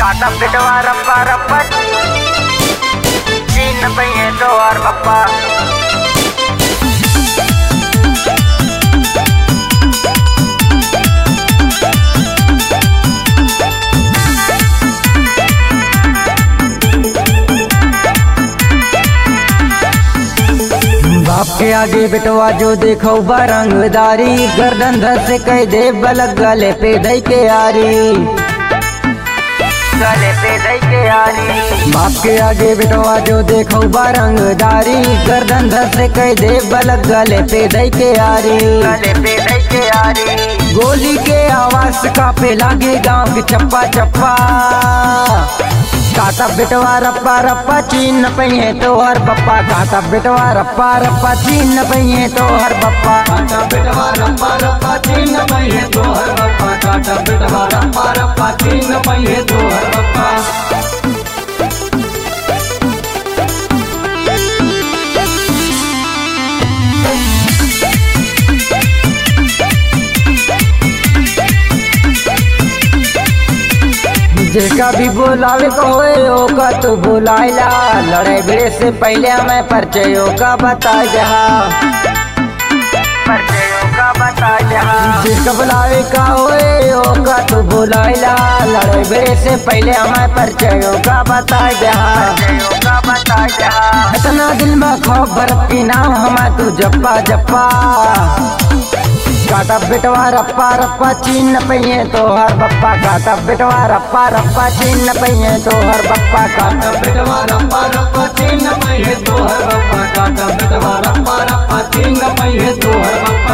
काटा पिटवा रप्पा रप्पा चीन पहिए तो और पप्पा बाप के आगे बेटवा जो देखो बरंगदारी गर्दन धर से कह दे बलक गले पे दई के यारी गले पे दई के यारी। बाप के आगे बेटवा जो देखो बरंगदारी गर्दन धर से कह दे बलक गले पे दई के यारी गले पे दई के यारी। गोली के आवाज का पे लागे गाँव के चप्पा चप्पा काटा बेटवा रप्पा रप्पा चीन पहिए तो हर बप्पा काटा बेटवा रप्पा रप्पा चीन पहिए तो हर बप्पा काटा बेटवा रप्पा रप्पा चीन पहिए तो हर बप्पा काटा बेटवा रप्पा रप्पा चीन पहिए तो हर बप्पा। जिसका भी बोलावे को होगा तो बुलाइला लड़ाई भिड़े से पहले हमें परिचय का बता जहा जिसका बुलावे का होगा तो बुलाइला लड़ाई भिड़े से पहले हमें परिचय का बता जहा। इतना दिल में खौफ बर्फ की नाम हमारे तू जप्पा जप्पा काटा बेटवा रप्पा रप्पा चीन पहिए तो हर बप्पा काटा बेटवा रप्पा रप्पा चीन पहिए तो हर बप्पा काटा बेटवा रप्पा रप्पा चीन पहिए तो हर बप्पा काटा बेटवा रप्पा रप्पा चीन पहिए तो हर बप्पा।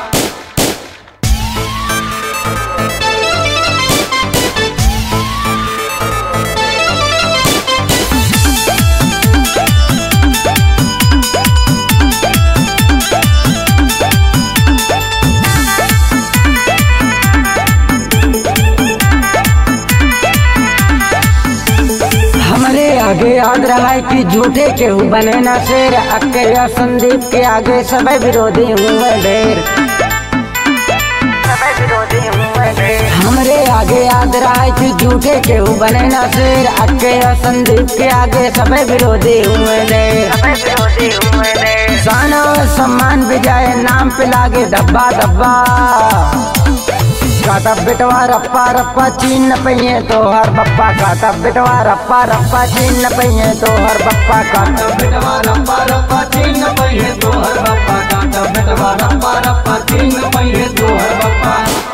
आगे याद रहा है कि झूठे केहू बने ना शेर अक्के या संदीप के आगे सब विरोधी हुए ढेर हमरे आगे याद रहा है कि झूठे केहू बने ना शेर अक्के या संदीप के आगे सब विरोधी हुए ढेर शान और सम्मान विजय नाम पे लागे धब्बा धब्बा काटा बेटवा रप्पा रप्पा चीन पहिए तो हर बप्पा काटा बेटवा रप्पा रप्पा चीन पहिए तो हर बप्पा काटा बेटवा रप्पा रप्पा चीन पहिए तो हर बप्पा काटा बेटवा रप्पा रप्पा चीन पहिए तो हर बप्पा।